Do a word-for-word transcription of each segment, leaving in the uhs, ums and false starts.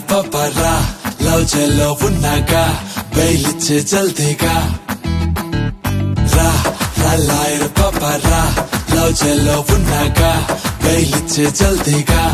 పాపరా love చేలో ఉన్నాగా బయలిచ్చే జల్దీగా రా రా లాయర్ పాపరా లవ్ చేలో ఉన్నాగా బయలిచ్చే జల్దీగా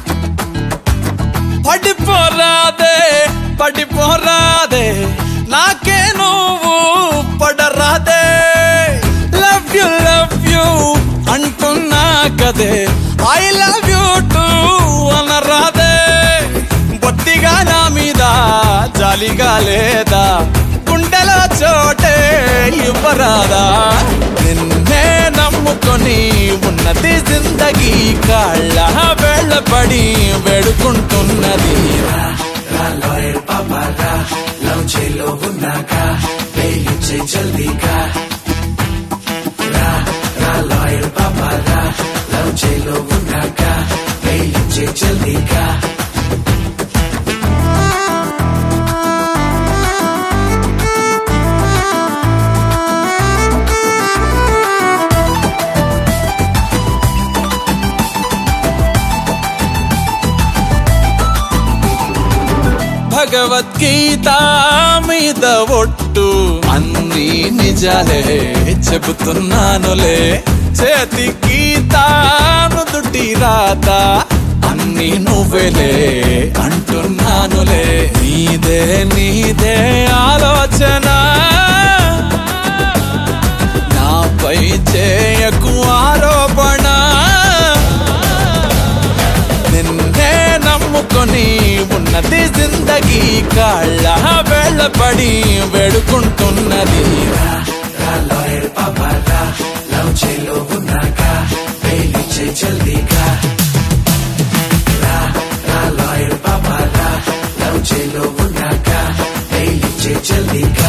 పడిపోరాదే పడిపోరాదే నాకే నువ్వు పడరాదే లవ్ యు లవ్ యు అంటున్నా కదే ఐ లవ్ యు టూ అనరాదే బొత్తిగా నా మీద జాలిగా లేదా గుండెలో చోటే ఇవ్వరాదా నిన్నే నమ్ముకొని ఉన్నది జిందగీ కాళ్ళ వేళ్ళపడి వేడుకుంటున్నది లాయర్ పాపరా లవ్ చేలో ఉన్నాగా బయలిచ్చే జల్దీగా రా రా లాయర్ పాపరా లవ్ చేలో ఉన్నాగా బయలిచ్చే జల్దీగా భగవద్గీత మీద ఒట్టు అన్ని నిజాలే చెబుతున్నానులే చేతి గీత నుదుటి రాత అన్ని నువ్వేలే అంటున్నానులే నీదే నీదే ఆలోచన నాపై చేయకు ఆరోపణ నిన్నే నమ్ముకొని ఉన్నది జిందగీ కాళ్ళ వేళ్ళపడి వేడుకుంటున్నది లాయర్ పాపరా లవ్ చేలో ఉన్నాగా బయలిచ్చే జల్దీగా రా రా లాయర్ పాపరా లవ్ చేలో ఉన్నాగా బయలిచ్చే జల్దీగా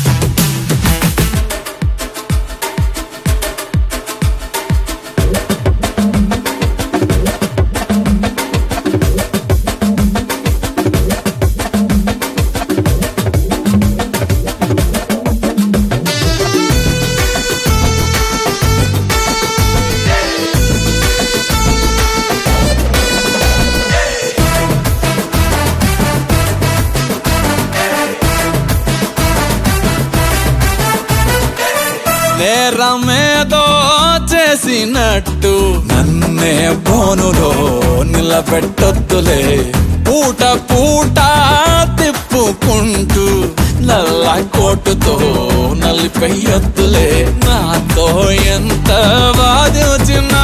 నేరమేదో చేసినట్టు నన్నే బోనులో నిలబెట్టొద్దులే పూట పూట తిప్పుకుంటూ నల్ల కోటుతో నలిపెయ్యొద్దులే నాతో ఎంత వాదించినా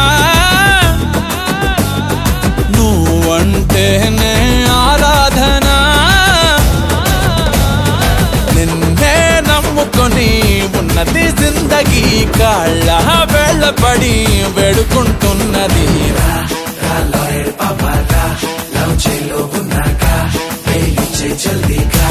నువ్వంటేనే ఆరాధన నిన్నే నమ్ముకొని ఉన్నది జిందగీ కాళ్ళ వేళ్ళపడి వేడుకుంటున్నది లాయర్ పాపరా లవ్ చేలో ఉన్నాగా బయలిచ్చే జల్దీగా